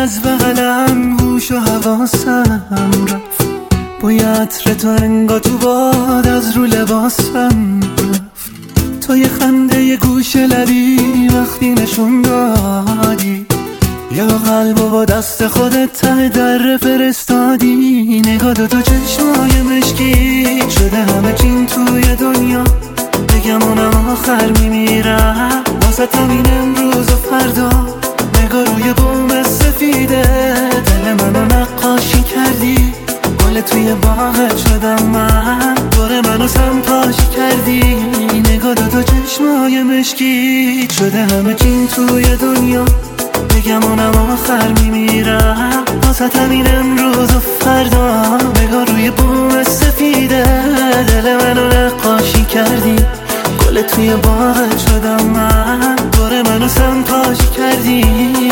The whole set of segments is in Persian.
از بغلم هوش و حواسم رفت، بوی عطر تو انگار تو باد از رو لباسم رفت. تو یه خنده یه گوشه لبی وقتی نشون دادی، یا قلبو با دست خودت ته در فرستادی. نگاه تو چشمای مشکی شده همه چین توی دنیا، بگم اونم آخر میمیرم واسه همین امروز و فردا. نگاه روی بوم سفیده دل منو نقاشی کردی، گل توی باغت شدم من، دور منو سمتاشی کردی. نگاه تو چشمای مشکی شده همه چین توی دنیا، بگم اونم آخر میمیرم واسه همین امروز و فردا. نگاه روی بوم سفیده دل منو نقاشی کردی، گل توی باغت شدم من، دور منو سمتاشی کردی.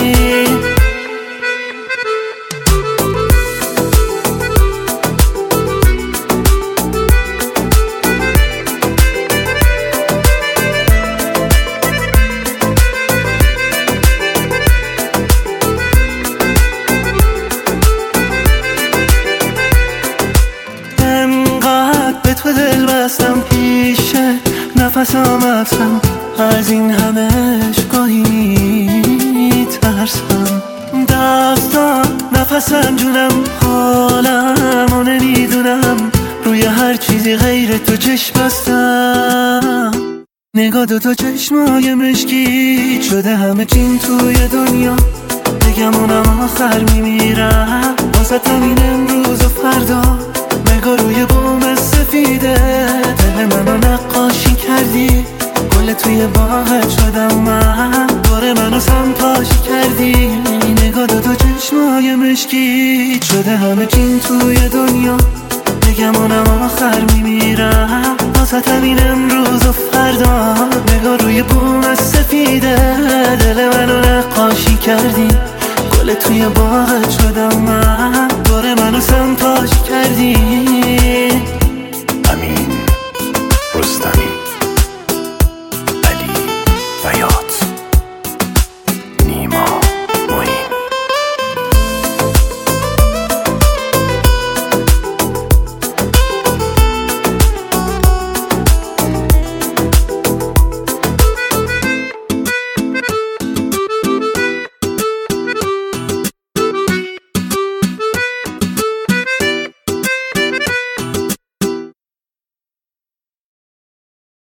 به تو دل بستم پیشه نفس آمدم، از این همش گاهی ترسم. دستم نفسم جونم حالم و نمیدونم، روی هر چیزی غیر تو چشم بستم. نگاه تو چشمای مشکی شده همه چین توی دنیا، بگم اونم آخر میمیرم واسه همین امروز و فردا. نگاه روی بوم سفیده دل منو نقاشی کردی، گل توی باغت شدم من، دور منو سمتاشی کردی. نگاه تو چشمای مشکی شده همه چین توی دنیا، بگم اونم آخر میمیرم واسه همین امروز و فردا. نگاه روی بوم سفیده دل منو نقاشی کردی، گل توی باغت شدم من، دور